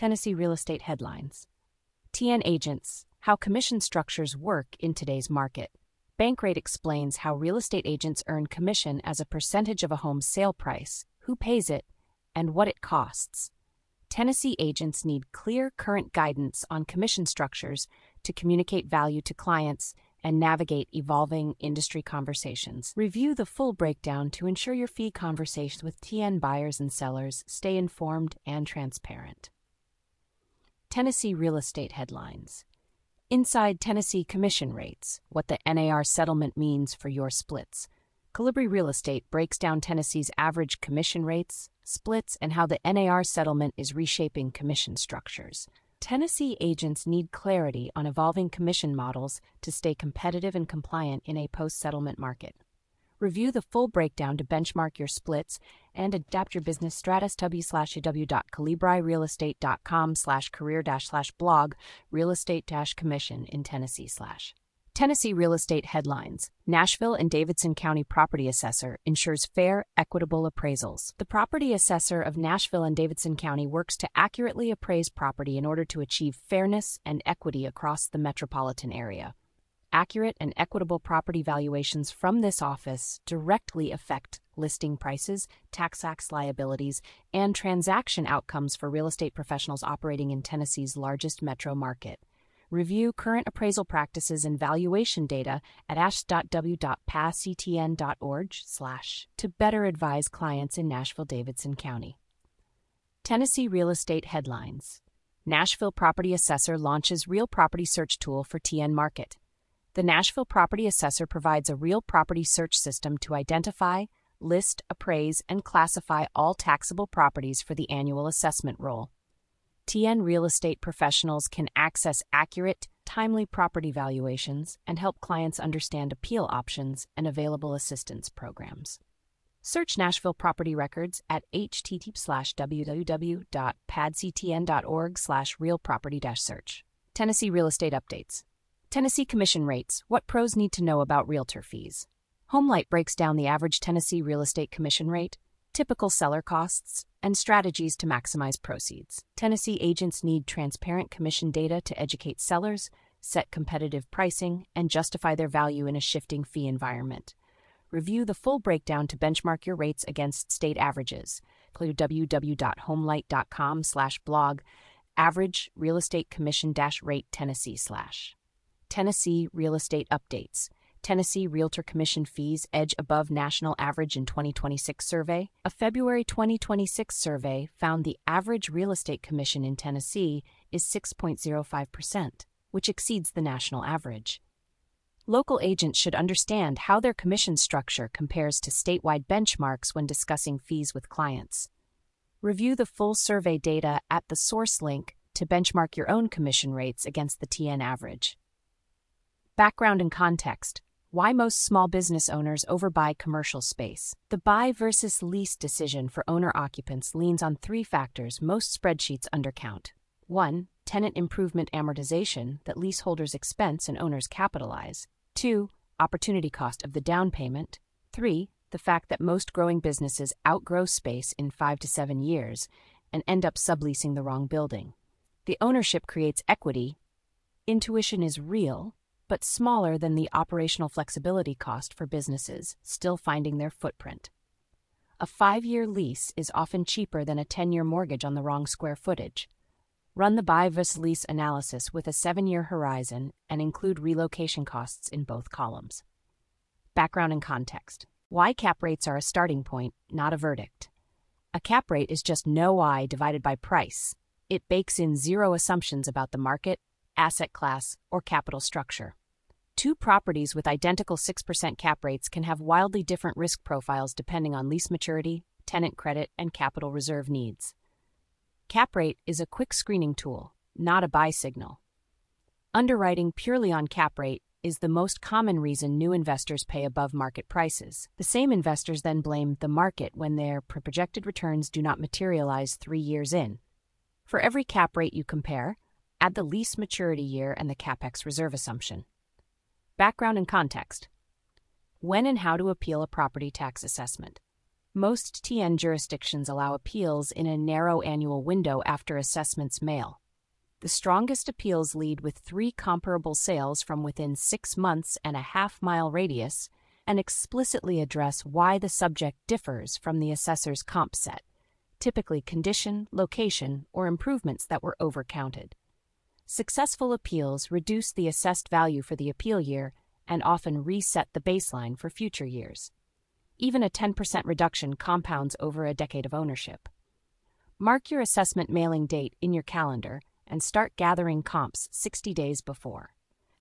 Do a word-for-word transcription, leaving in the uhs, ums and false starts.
Tennessee real estate headlines. T N agents, how commission structures work in today's market. Bankrate explains how real estate agents earn commission as a percentage of a home's sale price, who pays it, and what it costs. Tennessee agents need clear current guidance on commission structures to communicate value to clients and navigate evolving industry conversations. Review the full breakdown to ensure your fee conversations with T N buyers and sellers stay informed and transparent. Tennessee real estate headlines. Inside Tennessee commission rates, what the N A R settlement means for your splits. Colibri Real Estate breaks down Tennessee's average commission rates, splits, and how the N A R settlement is reshaping commission structures. Tennessee agents need clarity on evolving commission models to stay competitive and compliant in a post-settlement market. Review the full breakdown to benchmark your splits and adapt your business stratus. w slash w dot colibri real estate dot com slash career dash slash blog real estate dash commission in Tennessee slash. Tennessee real estate headlines. Nashville and Davidson County property assessor ensures fair, equitable appraisals. The property assessor of Nashville and Davidson County works to accurately appraise property in order to achieve fairness and equity across the metropolitan area. Accurate and equitable property valuations from this office directly affect listing prices, tax liabilities, and transaction outcomes for real estate professionals operating in Tennessee's largest metro market. Review current appraisal practices and valuation data at ash dot w dot p a c t n dot org slash to better advise clients in Nashville-Davidson County. Tennessee real estate headlines. Nashville property assessor launches real property search tool for T N market. The Nashville Property Assessor provides a real property search system to identify, list, appraise, and classify all taxable properties for the annual assessment roll. T N real estate professionals can access accurate, timely property valuations and help clients understand appeal options and available assistance programs. Search Nashville property records at h t t p slash w w w dot p a d c t n dot org slash real property dash search. Tennessee real estate updates. Tennessee commission rates, what pros need to know about realtor fees. HomeLight breaks down the average Tennessee real estate commission rate, typical seller costs, and strategies to maximize proceeds. Tennessee agents need transparent commission data to educate sellers, set competitive pricing, and justify their value in a shifting fee environment. Review the full breakdown to benchmark your rates against state averages. Go to w w w dot homelight dot com slash blog average real estate commission dash rate Tennessee slash. Tennessee real estate updates. Tennessee Realtor Commission Fees Edge Above National Average in twenty twenty-six survey. A February twenty twenty-six survey found the average real estate commission in Tennessee is six point zero five percent, which exceeds the national average. Local agents should understand how their commission structure compares to statewide benchmarks when discussing fees with clients. Review the full survey data at the source link to benchmark your own commission rates against the T N average. Background and context. Why most small business owners overbuy commercial space. The buy versus lease decision for owner-occupants leans on three factors most spreadsheets undercount. one. Tenant improvement amortization that leaseholders expense and owners capitalize. two. Opportunity cost of the down payment. three. The fact that most growing businesses outgrow space in five to seven years and end up subleasing the wrong building. The ownership creates equity. Intuition is real, but smaller than the operational flexibility cost for businesses still finding their footprint. A five-year lease is often cheaper than a ten-year mortgage on the wrong square footage. Run the buy versus lease analysis with a seven-year horizon and include relocation costs in both columns. Background and context. Why cap rates are a starting point, not a verdict. A cap rate is just no I divided by price. It bakes in zero assumptions about the market, asset class, or capital structure. Two properties with identical six percent cap rates can have wildly different risk profiles depending on lease maturity, tenant credit, and capital reserve needs. Cap rate is a quick screening tool, not a buy signal. Underwriting purely on cap rate is the most common reason new investors pay above market prices. The same investors then blame the market when their projected returns do not materialize three years in. For every cap rate you compare, add the lease maturity year and the CapEx reserve assumption. Background and context. When and how to appeal a property tax assessment. Most T N jurisdictions allow appeals in a narrow annual window after assessments mail. The strongest appeals lead with three comparable sales from within six months and a half-mile radius and explicitly address why the subject differs from the assessor's comp set, typically condition, location, or improvements that were overcounted. Successful appeals reduce the assessed value for the appeal year and often reset the baseline for future years. Even a ten percent reduction compounds over a decade of ownership. Mark your assessment mailing date in your calendar and start gathering comps sixty days before.